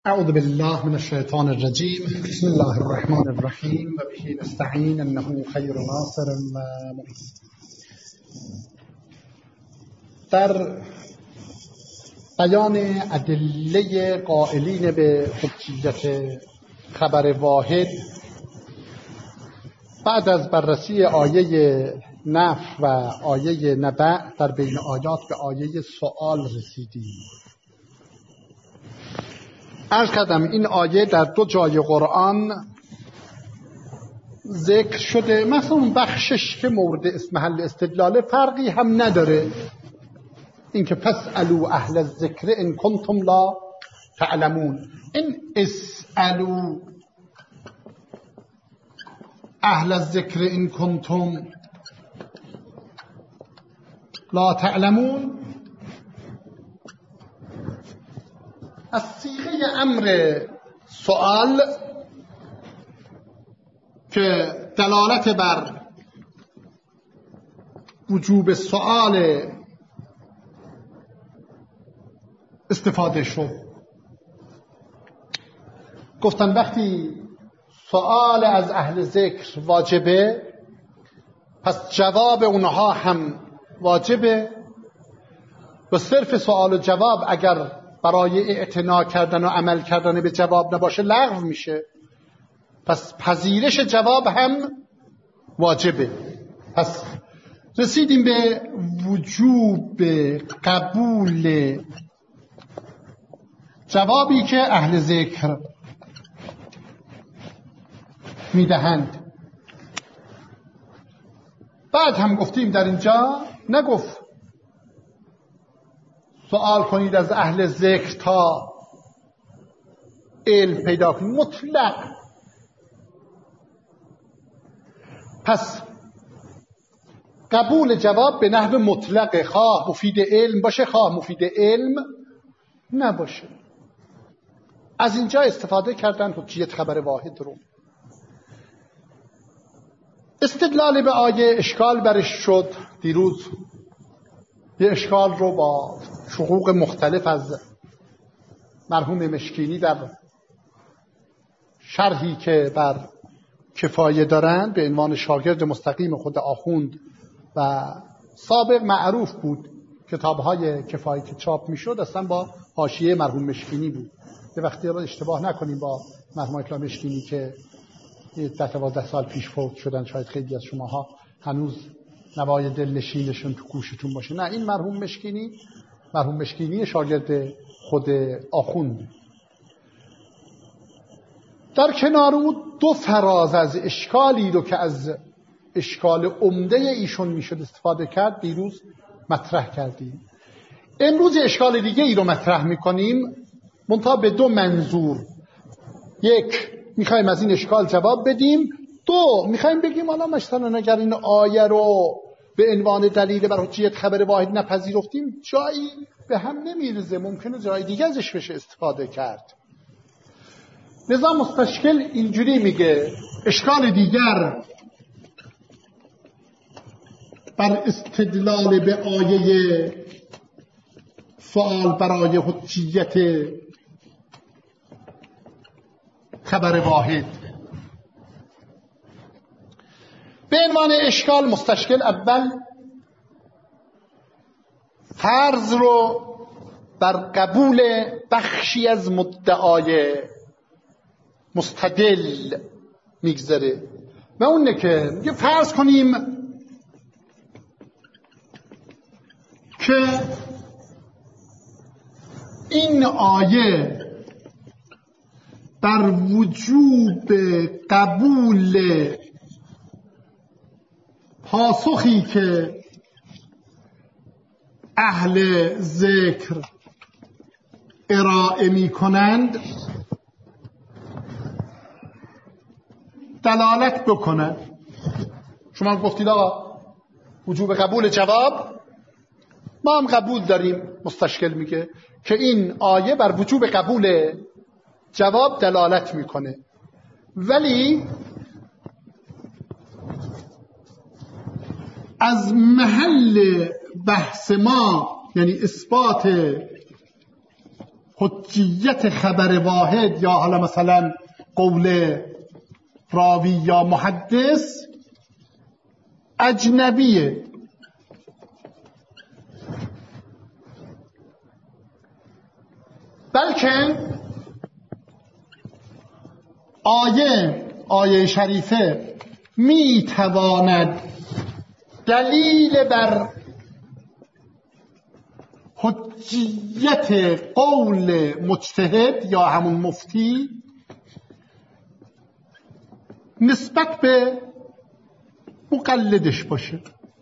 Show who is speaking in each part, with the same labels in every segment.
Speaker 1: اعوذ بالله من الشیطان الرجیم. بسم الله الرحمن الرحیم و به نستعین انه خیر ناصر و معین. در بیان ادله قائلین به حجیت خبر واحد بعد از بررسی آیه نفی و آیه نبع در بین آیات به آیه سؤال رسیدیم. عرض کردم این آیه در دو جای قرآن ذکر شده، مثلا بخشش که مورد محل استدلال فرقی هم نداره، اینکه فاسألوا اهل الذکر ان کنتم لا تعلمون. این اسألوا اهل الذکر ان کنتم لا تعلمون از صیغه امر سؤال که دلالت بر وجوب سؤال استفاده شد. گفتن وقتی سؤال از اهل ذکر واجبه، پس جواب اونها هم واجبه و صرف سؤال و جواب اگر برای اعتنا کردن و عمل کردن به جواب نباشه لغو میشه، پس پذیرش جواب هم واجبه. پس رسیدیم به وجوب قبول جوابی که اهل ذکر میدهند. بعد هم گفتیم در اینجا نگفت سوال کنید از اهل ذکر تا علم پیدا کنید، مطلق. پس قبول جواب به نحو مطلق، خواه مفید علم باشه خواه مفید علم نباشه. از اینجا استفاده کردن حجیت خبر واحد رو. استدلال به آیه اشکال برش شد. دیروز یه اشکال رو با شقوق مختلف از مرحوم مشکینی در شرحی که بر کفایه دارند به عنوان شاگرد مستقیم خود آخوند و سابق معروف بود، کتاب‌های کفایه که چاپ می‌شد اصلا با حاشیه مرحوم مشکینی بود. یه وقتی رو اشتباه نکنیم با مرحوم اکرام مشکینی که 12 سال پیش فوت شدن، شاید خیلی از شماها هنوز نوای دلنشینشون تو گوشتون باشه. نه، این مرحوم مشکینی شاگرد خود آخوند. در کنار او دو فراز از اشکالی رو که از اشکال عمده ایشون میشد استفاده کرد دیروز مطرح کردیم. امروز اشکال دیگه ای رو مطرح میکنیم، منتها به دو منظور. یک، میخوایم از این اشکال جواب بدیم. دو، میخوایم بگیم حالا مثلا اگر این آیه رو به عنوان دلیل بر حجیت خبر واحد نپذیرفتیم جایی به هم نمیرزه، ممکنه جای دیگه ازش بشه استفاده کرد. لذا مستشکل اینجوری میگه اشکال دیگر بر استدلال به آیه سؤال برای حجیت خبر واحد. به عنوان اشکال مستشکل اول فرض رو بر قبول بخشی از مدعای مستدل میگذاره و اونه که میگه فرض کنیم که این آیه بر وجوب قبول پاسخی که اهل ذکر ارائه می کنند دلالت بکنند. شما گفتید آقا وجوب قبول جواب، ما هم قبول داریم. مستشکل میگه که این آیه بر وجوب قبول جواب دلالت میکنه، ولی از محل بحث ما یعنی اثبات حجیت خبر واحد یا حالا مثلا قول راوی یا محدث اجنبیه. بلکه آیه شریفه می تواند دلیل بر حجیت قول مجتهد یا همون مفتی نسبت به مقلدش باشه.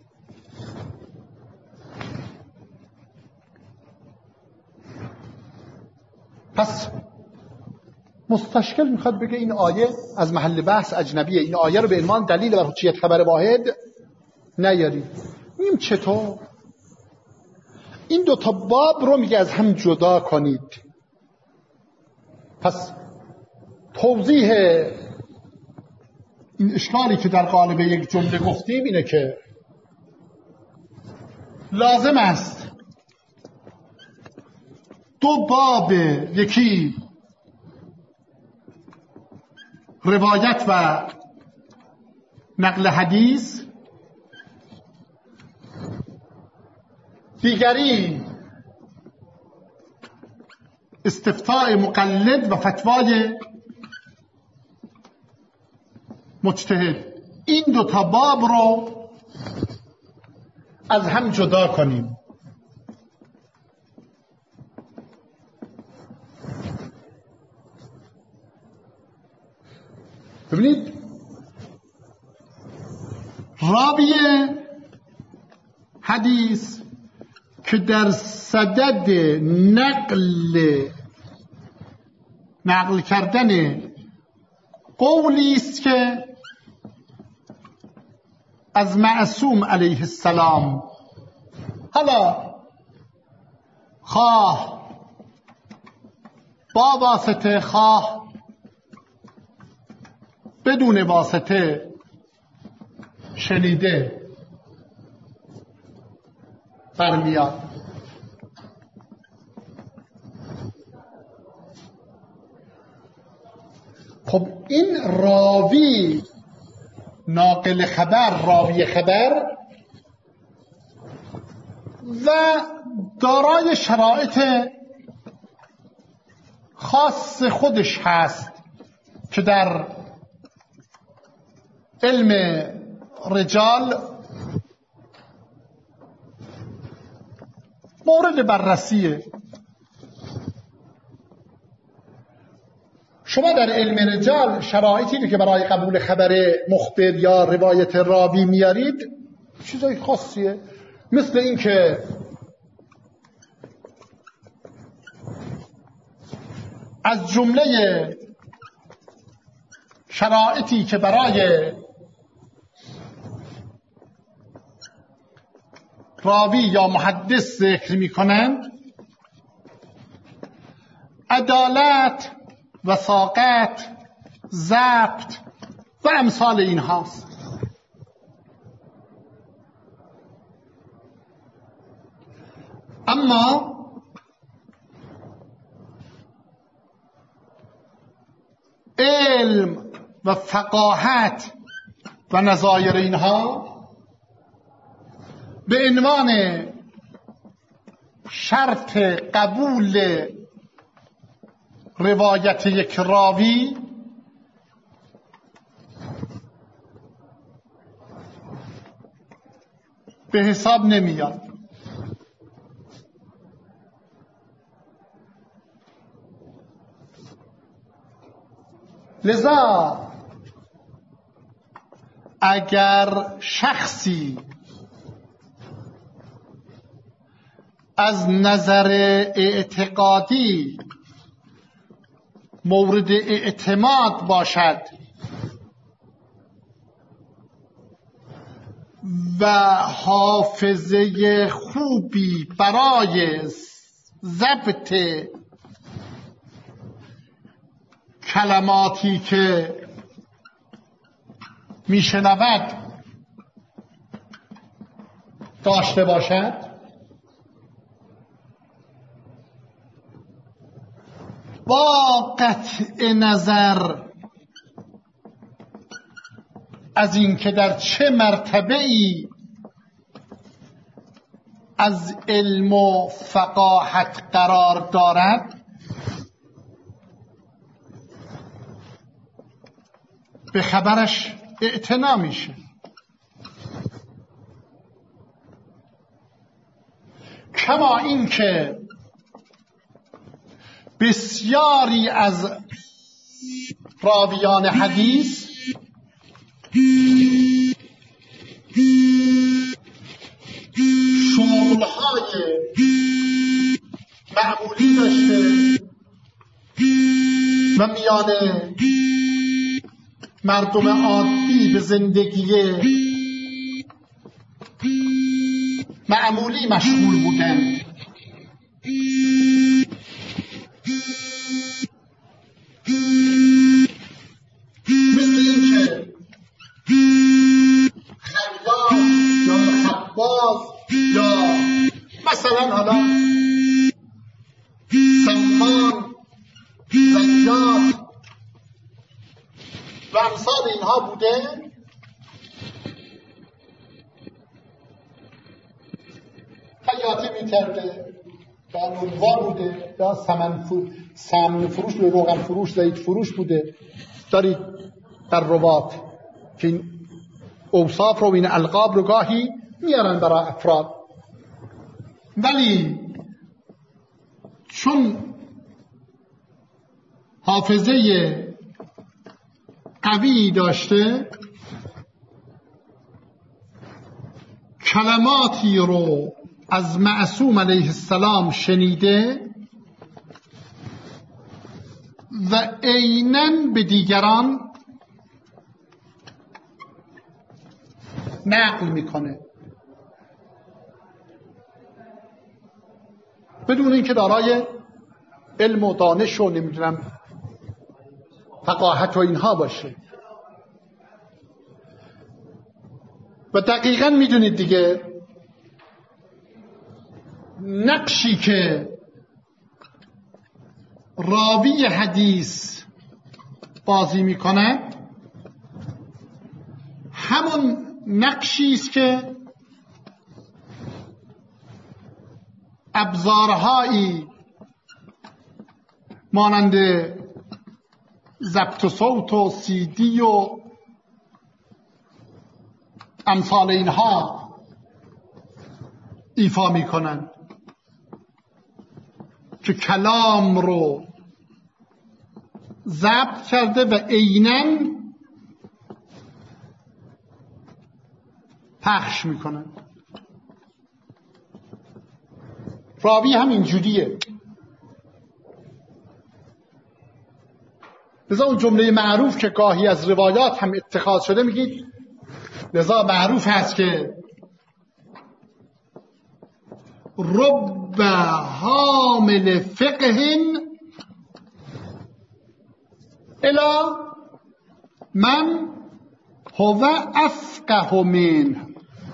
Speaker 1: پس مستشکل میخواد بگه این آیه از محل بحث اجنبیه، این آیه رو به عنوان دلیل بر حجیت خبر واحد نیارید. میگیم چطور؟ این دو تا باب رو میگه از هم جدا کنید. پس توضیح این اشکالی که در قالب یک جمله گفتیم اینه که لازم است دو باب، یکی روایت و نقل حدیث، دیگری استفتاء مقلد و فتوای مجتهد، این دو تا باب رو از هم جدا کنیم. ببینید راوی حدیث که در صدد نقل کردن قولی است که از معصوم علیه السلام، حالا خواه با واسطه خواه بدون واسطه شنیده برمیاد. خب این راوی ناقل خبر، راوی خبر و دارای شرایط خاص خودش هست که در علم رجال مورد بررسیه. شما در علم رجال شرایطی رو که برای قبول خبر مخبر یا روایت راوی میارید چیزای خاصیه، مثل این که از جمله شرایطی که برای راوی یا محدث ذکر میکنند عدالت، وثاقت، ضبط و امثال این هاست. اما علم و فقاهت و نظایر اینها به عنوان شرط قبول روایت یک راوی به حساب نمیاد. لذا اگر شخصی از نظر اعتقادی مورد اعتماد باشد و حافظه خوبی برای ضبط کلماتی که میشنود داشته باشد، با قطع نظر از این که در چه مرتبه‌ای از علم و فقاهت قرار دارد، به خبرش اعتنا میشه. کما این که بسیاری از راویان حدیث شغل‌های معمولی داشته و میان مردم عادی به زندگی معمولی مشغول بودند. مثل این که خیاط یا خباز یا مثلا حالا سمان، زیاد و امثال اینها بوده. خیاطی می‌کرده، بانوار بوده، یا سمن فروش، روغن فروش، زیت فروش بوده. دارید در روات که این اوصاف رو، این القاب رو گاهی میارن برای افراد، ولی چون حافظه قوی داشته، کلماتی رو از معصوم علیه السلام شنیده و عیناً به دیگران نقل میکنه بدون اینکه دارای علم و دانش و نمیدونم فقاهت و اینها باشه. و دقیقاً میدونید دیگه نقشی که راوی حدیث بازی میکنه همون نقشی است که ابزارهایی مانند ضبط صوت و CD و امثال اینها ایفا میکنن که کلام رو ضبط کرده و عیناً پخش میکنن. راوی هم اینجوریه. لذا اون جمله معروف که گاهی از روایات هم اتخاذ شده میگید، لذا معروف هست که رب حامل فقه الی من هو افقه منه.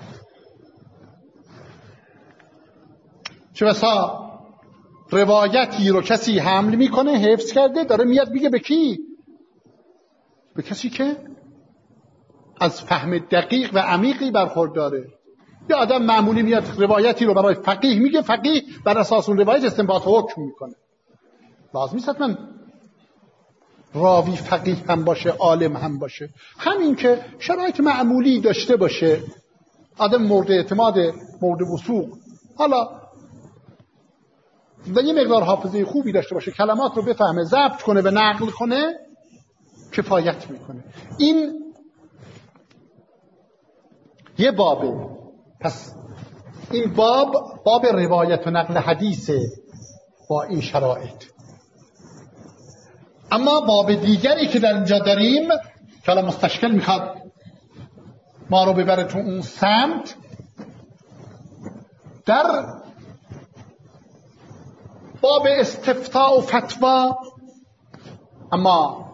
Speaker 1: چه بسا روایتی رو کسی حمل میکنه، حفظ کرده، داره میاد میگه به کی؟ به کسی که از فهم دقیق و عمیقی برخورداره. یا آدم معمولی میاد روایتی رو برای فقیه میگه، فقیه بر اساس اون روایت استنباط حکم میکنه. لازم نیست حتما راوی فقیه هم باشه، عالم هم باشه. همین که شرایط معمولی داشته باشه، آدم مورد اعتماد، مورد وثوق، حالا و یه مقدار حافظه خوبی داشته باشه، کلمات رو بفهمه، ضبط کنه و نقل کنه، کفایت میکنه. این یه بابه. پس این باب روایت و نقل حدیثه با این شرایط. اما باب دیگری که در اینجا داریم که حالا مستشکل میخواد ما رو ببره تو اون سمت، در باب استفتاء و فتوا، اما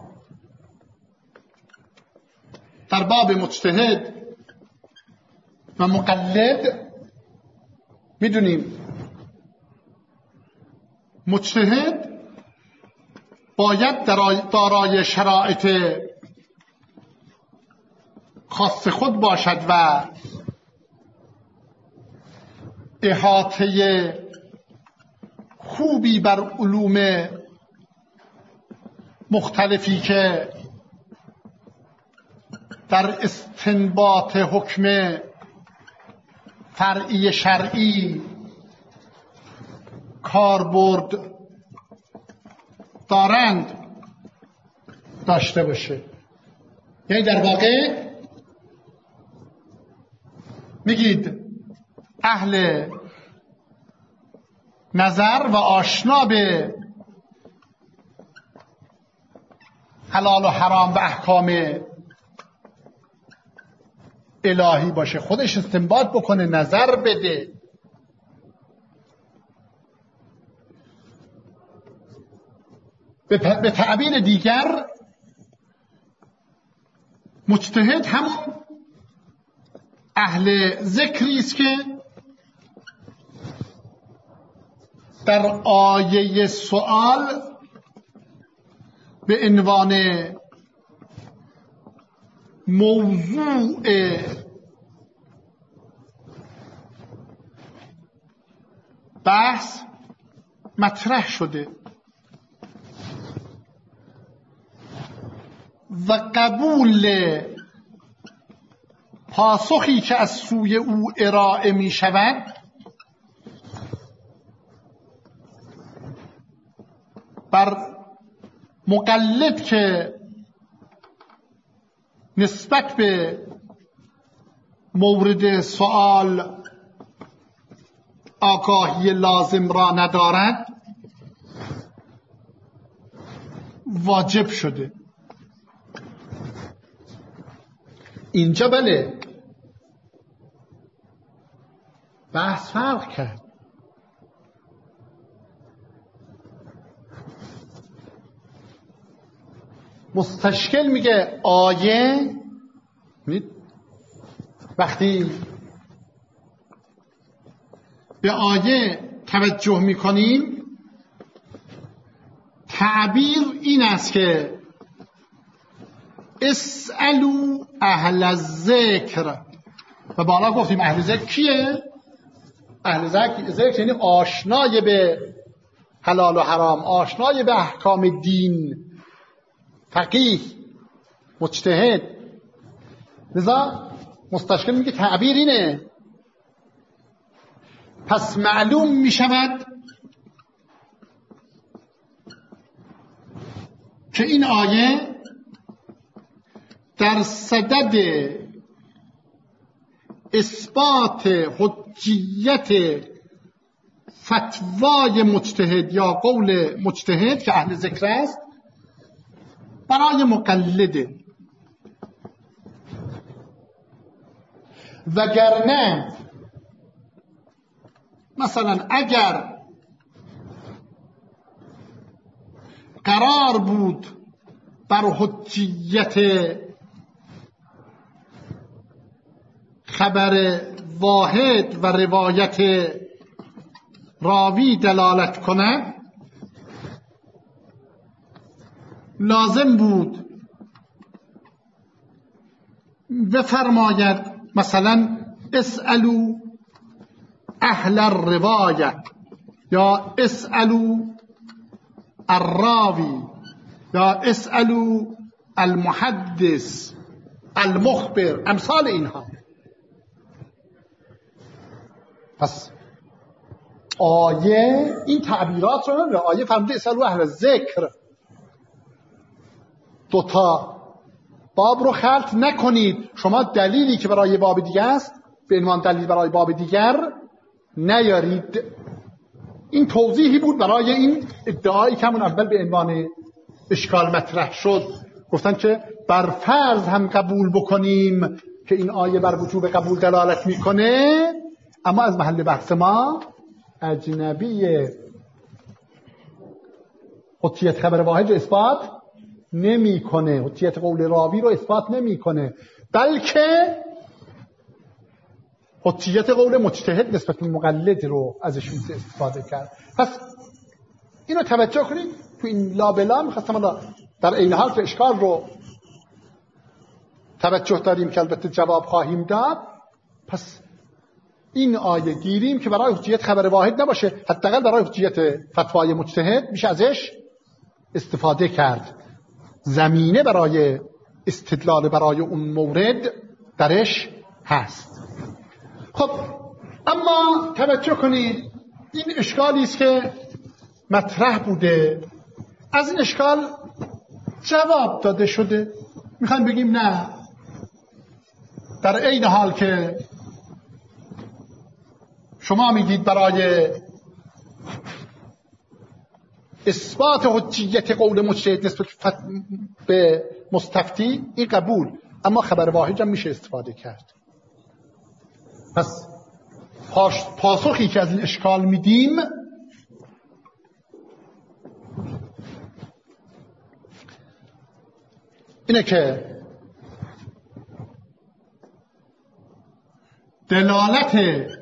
Speaker 1: در باب مجتهد و مقلد میدونیم مجتهد باید دارای شرایط خاص خود باشد و احاطه خوبی بر علوم مختلفی که در استنباط حکم فرعی شرعی کاربرد دارند داشته باشه. یعنی در واقع میگید اهل نظر و آشنا به حلال و حرام و احکام الهی باشه، خودش استنباط بکنه، نظر بده. به تعبیر دیگر مجتهد همون اهل ذکری است که در آیه سوال به عنوان موضوع بحث مطرح شده و قبول پاسخی که از سوی او ارائه می شود بر مقلد که نسبت به مورد سوال آگاهی لازم را ندارد واجب شده. اینجا بله بحث فرق کرد. مستشکل میگه آیه وقتی به آیه توجه میکنیم تعبیر این است که اسألوا اهل الذکر و بالا گفتیم اهل ذکر کیه؟ اهل ذکر یعنی آشنای به حلال و حرام، آشنای به احکام دین، فقیه، مجتهد. لذا مستشکل میگه تعبیر اینه. پس معلوم میشود که این آیه در صدد اثبات حجیت فتوای مجتهد یا قول مجتهد که اهل ذکر است برای مقلده. وگرنه مثلا اگر قرار بود بر حجیت خبر واحد و روایت راوی دلالت کند لازم بود بفرماید مثلا اسألوا اهل الروایت یا اسألوا الراوی یا اسألوا المحدث المخبر، امثال اینها. پس آیه این تعبیرات رو نمیره. آیه فرموده اسألوا اهل الذکر. دوتا باب رو خلط نکنید. شما دلیلی که برای باب دیگر است به عنوان دلیل برای باب دیگر نیارید. این توضیحی بود برای این ادعایی که همون اول به عنوان اشکال مطرح شد. گفتن که بر فرض هم قبول بکنیم که این آیه بر وجوب قبول دلالت میکنه، اما از محل بحث ما اجنبی حجیت خبر واحد رو اثبات نمیکنه، حجیت قول راوی رو اثبات نمیکنه، بلکه حجیت قول مجتهد نسبت به مقلد رو ازشون استفاده کرد. پس اینو توجه کنید. تو این لابلا میخواستم حالا در این حال که اشکال رو توجه داریم که البته جواب خواهیم داد. پس این آیه گیریم که برای حجیت خبر واحد نباشه، حداقل برای حجیت فتوای مجتهد میشه ازش استفاده کرد، زمینه برای استدلال برای اون مورد درش هست. خب اما توجه کنید این اشکالی است که مطرح بوده، از این اشکال جواب داده شده. میخوایم بگیم نه، در این حال که شما میگید برای اثبات حجیت قول مجتهد نسبت به مستفتی این قبول، اما خبر واحد هم میشه استفاده کرد. پس پاسخی که از این اشکال میدیم اینه که دلالت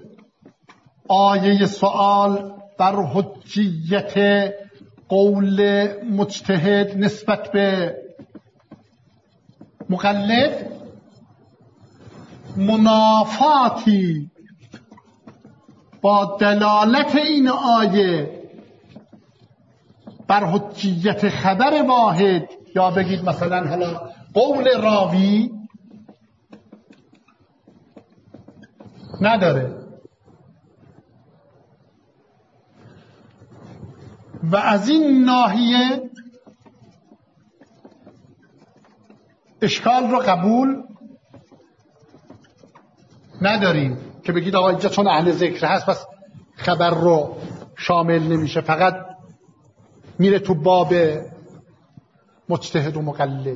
Speaker 1: آیه سوال بر حجیت قول مجتهد نسبت به مقلد منافاتی با دلالت این آیه بر حجیت خبر واحد، یا بگید مثلا حالا قول راوی، نداره. و از این ناحیه اشکال رو قبول نداریم که بگید آقا اینجا چون اهل ذکر هست پس خبر رو شامل نمیشه، فقط میره تو باب مجتهد و مقلد.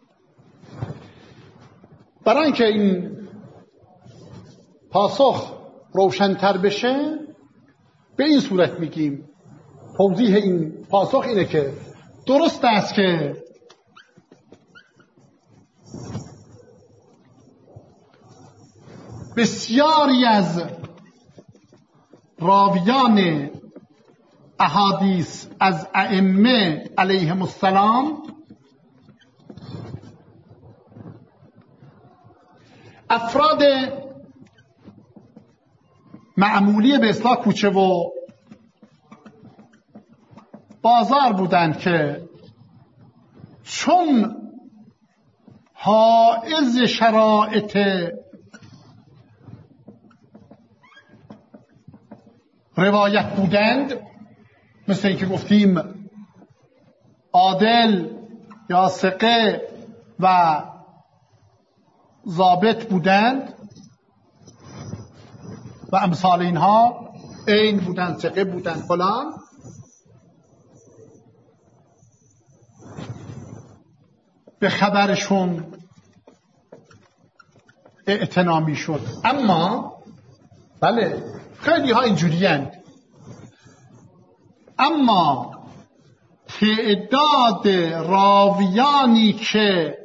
Speaker 1: برای اینکه این پاسخ روشن‌تر بشه به این صورت میگیم، توضیح این پاسخ اینه که درست است که بسیاری از راویان احادیث از ائمه علیهم السلام افراد معمولی به اصطلاح کوچه و بازار بودند که چون حائز شرایط روایت بودند، مثل اینکه گفتیم عادل یا ثقه و ضابط بودند و امثال اینها، عین بودند، ثقه بودند، فلان، به خبرشون اعتنا میشد. اما بله خیلی ها اینجوریند، اما تعداد راویانی که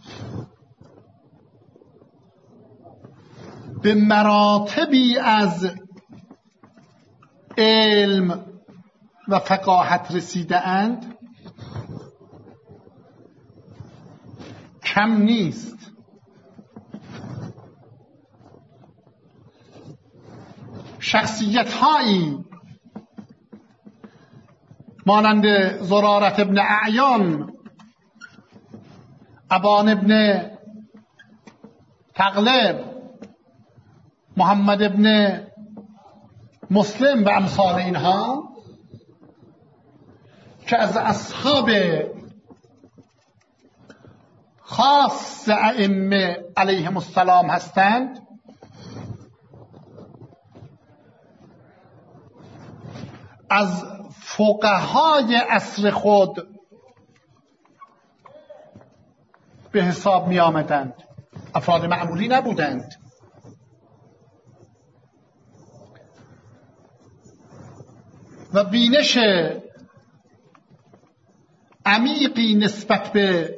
Speaker 1: به مراتبی از علم و فقاهت رسیده اند کم نیست. شخصیت هایی مانند زرارة ابن اعیان، ابان ابن تغلب، محمد ابن مسلم و امثال اینها که از اصحاب خاص ائمه علیهم السلام هستند، از فقهای عصر خود به حساب می آمدند، افراد معمولی نبودند. و بینش عمیقی نسبت به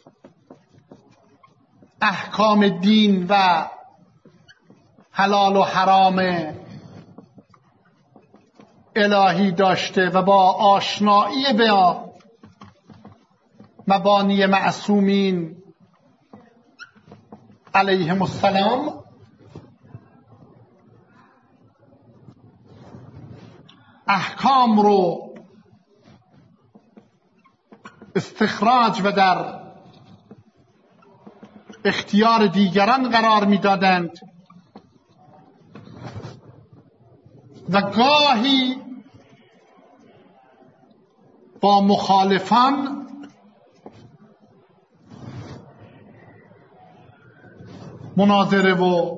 Speaker 1: احکام دین و حلال و حرام الهی داشته و با آشنایی با مبانی معصومین علیهم السلام احکام رو استخراج و در اختیار دیگران قرار میدادند و گاهی با مخالفان مناظره و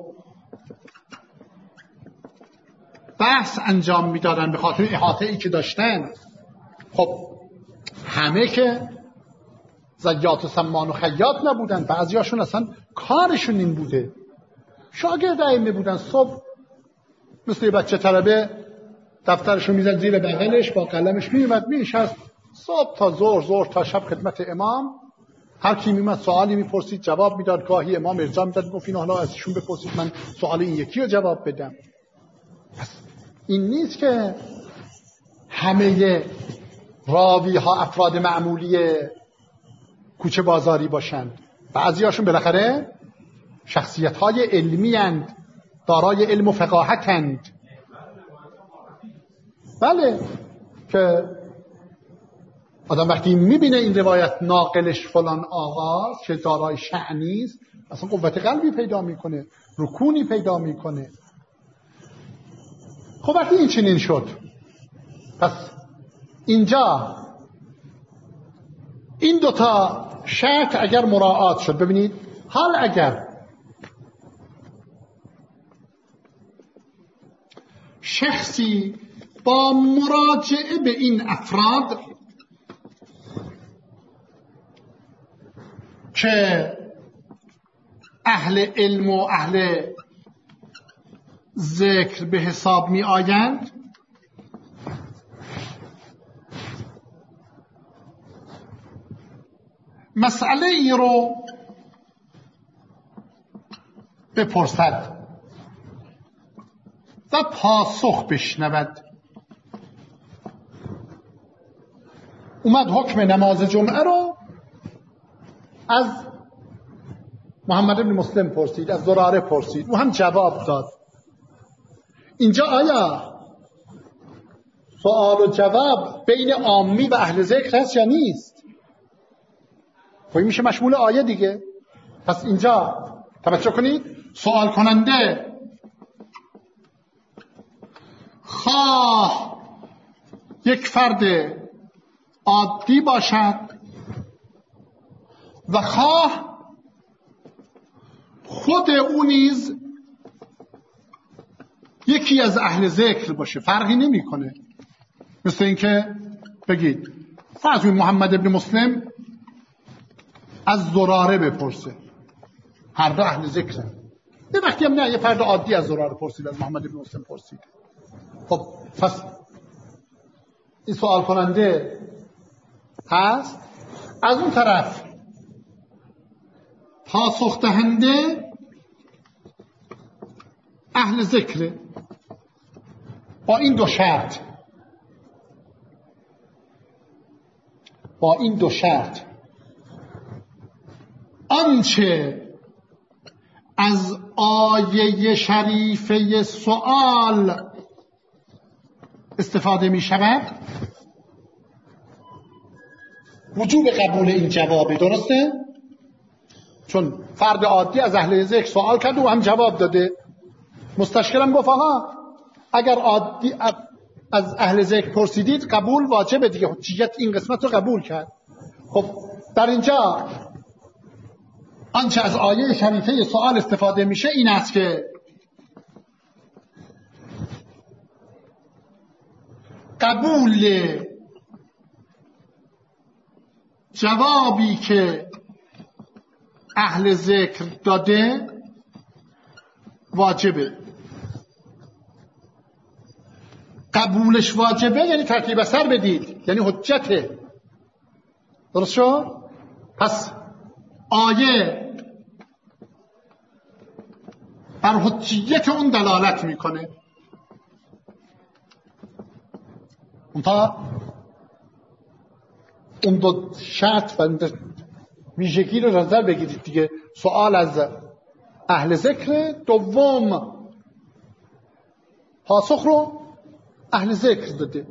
Speaker 1: بحث انجام میدادن به خاطر احاطه‌ای که داشتن. خب همه که زیات و سمان و خیاط نبودن، بعضیاشون اصلا کارشون این بوده. شاگرد ائمه بودن، صبح مثل یه بچه طلبه دفترشو میزد زیر بغلش، با قلمش میومد میشست صبح تا ظهر تا شب خدمت امام. هر کی میمد سوالی میپرسید جواب میداد، گاهی امام ارجاع میداد گفت اینو حالا ازشون بپرسید من سوال این یکی رو جواب بدم. پس این نیست که همه راوی ها افراد معمولی کوچه بازاری باشند. بعضی هاشون بالاخره شخصیت های علمی هستند، دارای علم و فقاهت هستند. بله که آدم وقتی میبینه این روایت ناقلش فلان آقاست که دارای شأنی است، اصلا قوت قلبی پیدا میکنه، رکونی پیدا میکنه. خب وقتی این چنین شد، پس اینجا این دوتا شرط اگر مراعات شد، ببینید حال اگر شخصی با مراجعه به این افراد که اهل علم و اهل ذکر به حساب می آیند مسئله ای رو بپرسد و پاسخ بشنود. اومد حکم نماز جمعه رو از محمد بن مسلم پرسید، از زراره پرسید، او هم جواب داد. اینجا آیا سوال و جواب بین عامی و اهل ذکر هست یا نیست؟ خب میشه مشمول آیه دیگه. پس اینجا توجه کنید، سوال کننده خواه یک فرد عادی باشد و خواه خود او نیز یکی از اهل ذکر باشه، فرقی نمیکنه. مثل اینکه بگید فرض محمد ابن مسلم از زراره بپرسه، هر دو اهل ذکرن. یه وقتی هم نه، یه فرد عادی از زراره پرسید، از محمد ابن مسلم پرسید. خب پس این سوال کننده هست، از اون طرف پاسخ دهنده اهل ذکره. با این دو شرط آنچه از آیه شریفه سوال استفاده می شود وجوب قبول این جوابه. درسته؟ چون فرد عادی از اهل ذکر سوال کرد و هم جواب داده. مستشکلم گفت آقا اگر عادی از اهل ذکر پرسیدید قبول واجبه دیگه، حجیت این قسمت رو قبول کرد. خب در اینجا آنچه از آیه شریفه سوال استفاده میشه این است که قبول جوابی که اهل ذکر داده واجبه. قبولش واجبه یعنی ترتیب اثر بدید، یعنی حجته. درست شد؟ پس آیه بر حجیت اون دلالت میکنه. اونتا اون دو شرط و ویژگی رو نظر بگیرید دیگه. سوال از اهل ذکر، دوم پاسخ رو اهل ذکر داده.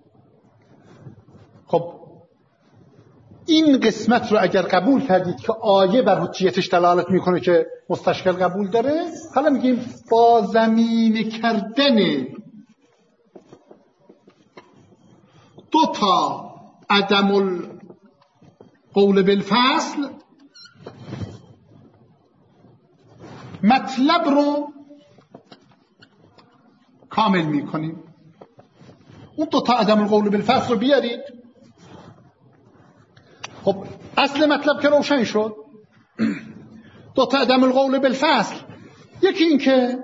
Speaker 1: خب این قسمت رو اگر قبول کردید که آیه بر حجیتش دلالت میکنه که مستشکل قبول داره، حالا میگیم با زمینه کردن دو تا عدم القول بالفصل مطلب رو کامل میکنیم. اون دو تا عدم القول بالفصل رو بیارید. خب اصل مطلب که روشن شد. دو تا عدم القول بالفصل، یکی این که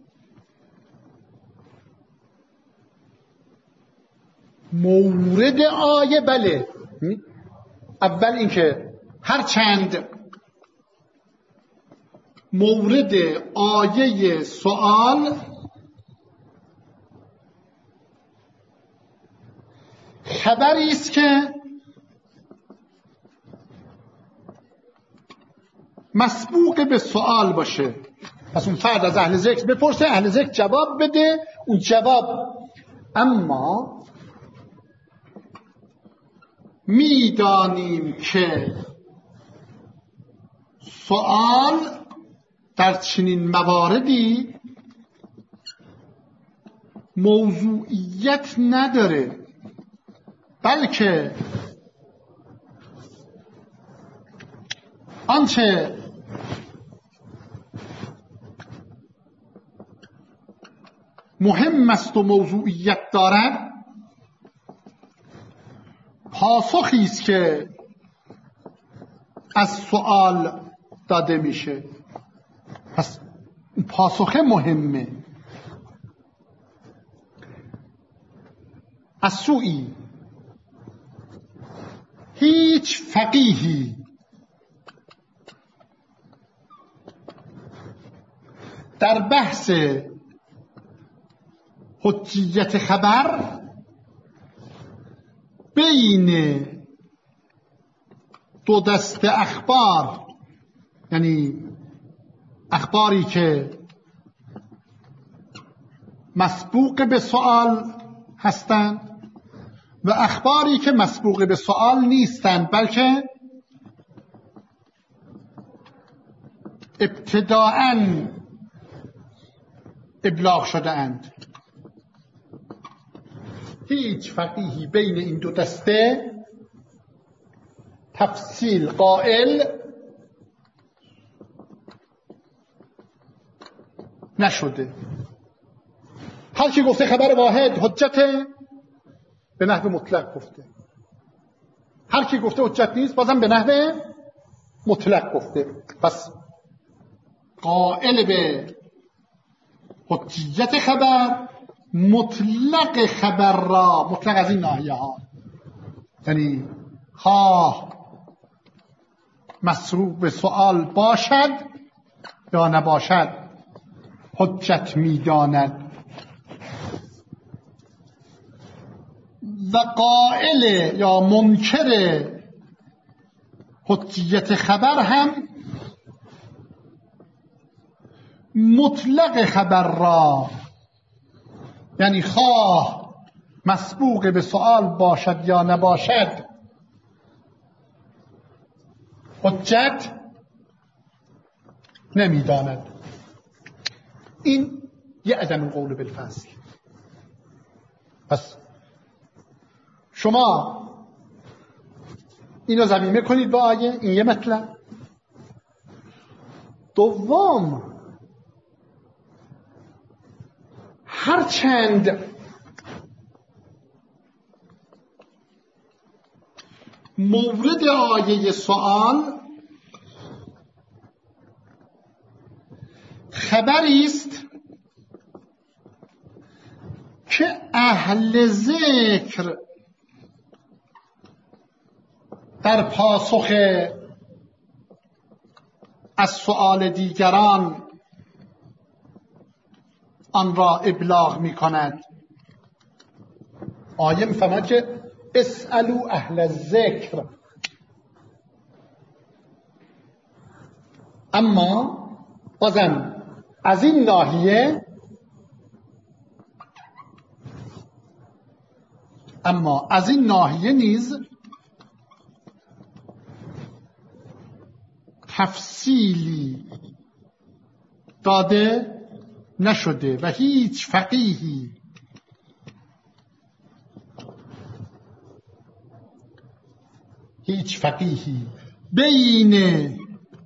Speaker 1: مورد آیه، بله، اول این که هر چند مورد آیه سوال خبری است که مسبوق به سوال باشه. پس اون فرد از اهل ذکر بپرسه، اهل ذکر جواب بده، اون جواب. اما میدانیم که سوال در چنین مواردی موضوعیت نداره، بلکه آنچه مهم است و موضوعیت دارد پاسخی است که از سوال داده میشه. پس پاسخ مهمه. از سوی هیچ فقیهی در بحث حجیت خبر بین دو دسته اخبار، یعنی اخباری که مسبوق به سوال هستند و اخباری که مسبوق به سوال نیستند بلکه ابتداءً ابلاغ شده اند، هیچ فقیهی بین این دو دسته تفصیل قائل نشده. هر کی گفته خبر واحد حجت به نحو مطلق گفته، هر کی گفته حجت نیست بازم به نحو مطلق گفته. پس قائل به حجیت خبر مطلق خبر را، مطلق از این ناحیه ها، یعنی خواه مسروق به سوال باشد یا نباشد حجت می‌داند. و قائل یا منکر حجیت خبر هم مطلق خبر را، یعنی خواه مسبوق به سوال باشد یا نباشد حجت نمیداند. این یه عدم القول بالفصل. پس شما اینو ضمیمه کنید با آیه، این یه مطلب. دوم، هرچند مورد آیه سوال خبری است که اهل ذکر در پاسخ از سؤال دیگران آن را ابلاغ می کند. آیه می فهمد که اسألوا اهل الذکر. اما بازم از این ناحیه نیز تفصیلی داده نشده و هیچ فقیهی بین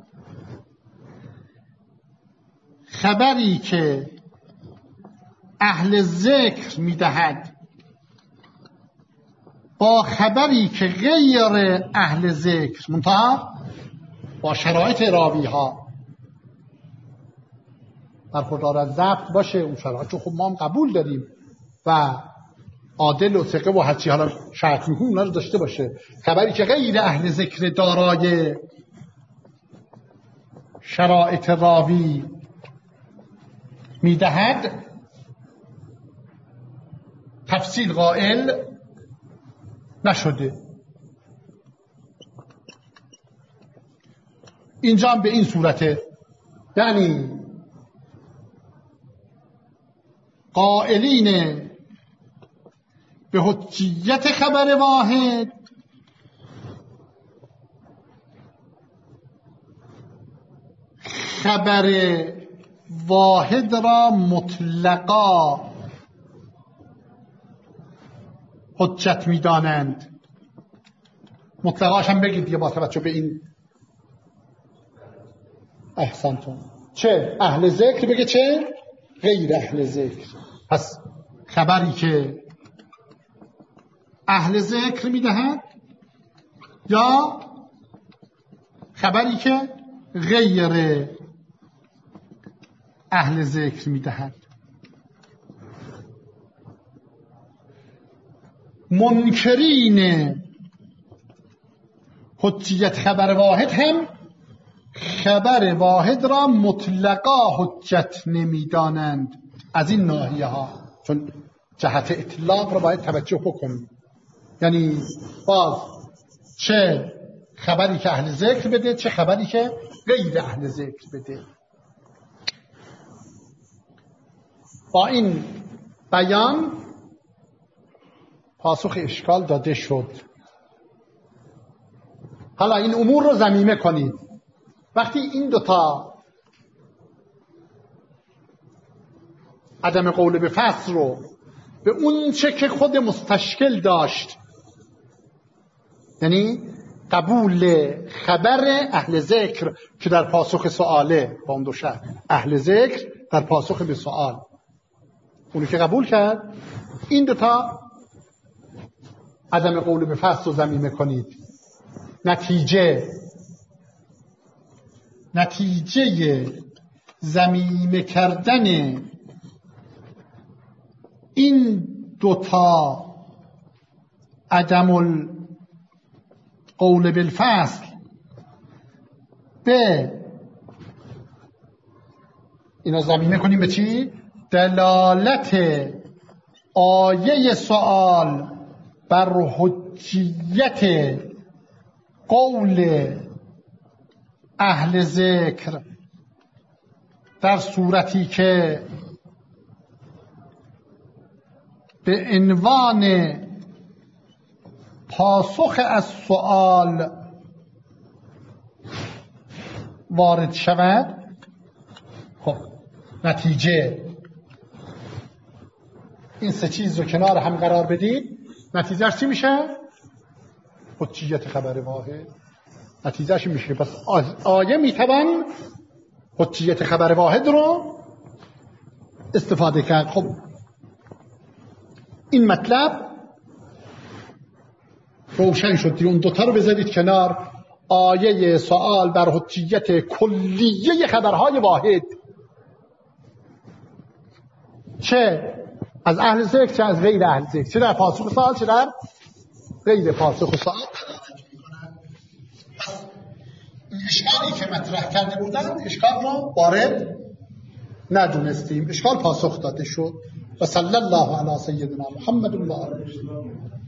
Speaker 1: خبری که اهل ذکر میدهد با خبری که غیر اهل ذکر منتها با شرایط راوی ها برخوردار از ضبط باشه، اون شرایط خب ما هم قبول داریم و عادل و ثقه و هرچی حالا شرط میکنیم اونا رو داشته باشه، خبری که غیر اهل ذکر دارای شرایط راوی میدهد تفصیل قائل نشده. اینجا هم به این صورته، یعنی قائلین به حجیت خبر واحد خبر واحد را مطلقا حجت می‌دانند. مطلقاش هم بگید دیگه با توجه به این. احسنتون. چه اهل ذکر بگه چه غیر اهل ذکر. پس خبری که اهل ذکر میدهد یا خبری که غیر اهل ذکر میدهد. منکرین حجیت خبر واحد هم خبر واحد را مطلقا حجت نمیدانند. از این ناحیه ها، چون جهت اطلاق را باید توجه بکنیم، یعنی باز چه خبری که اهل ذکر بده چه خبری که غیر اهل ذکر بده. با این بیان پاسخ اشکال داده شد. حالا این امور رو ضمیمه کنید. وقتی این دوتا عدم قول به فصل رو به اون چه که خود مستشکل داشت، یعنی قبول خبر اهل ذکر که در پاسخ سواله با اون دو شرط، اهل ذکر در پاسخ به سوال اونی که قبول کرد، این دوتا عدم قول به فصل رو ضمیمه کنید. نتیجه ضمیمه کردن این دوتا عدم قول بالفصل به اینا ضمیمه کنیم به چی؟ دلالت آیه سوال بر حجیت قول اهل ذکر در صورتی که به عنوان پاسخ از سوال وارد شود. خب نتیجه این سه چیز رو کنار هم قرار بدید، نتیجهش چی میشه؟ حجیت خبر واحد. نتیجهش میشه پس آیه میتوان حجیت خبر واحد رو استفاده کرد. خب این مطلب روشن شد. اون دوتا رو بذارید کنار. آیه سوال بر حجیت کلیه خبرهای واحد، چه از اهل ذکر چه از غیر اهل ذکر، چه در پاسخ سوال چه در غیر پاسخ سوال. این اشکالی که مطرح کرده بودن اشکال رو وارد ندونستیم، اشکال پاسخ داده شد. و صلی الله علی سیدنا محمد و آله.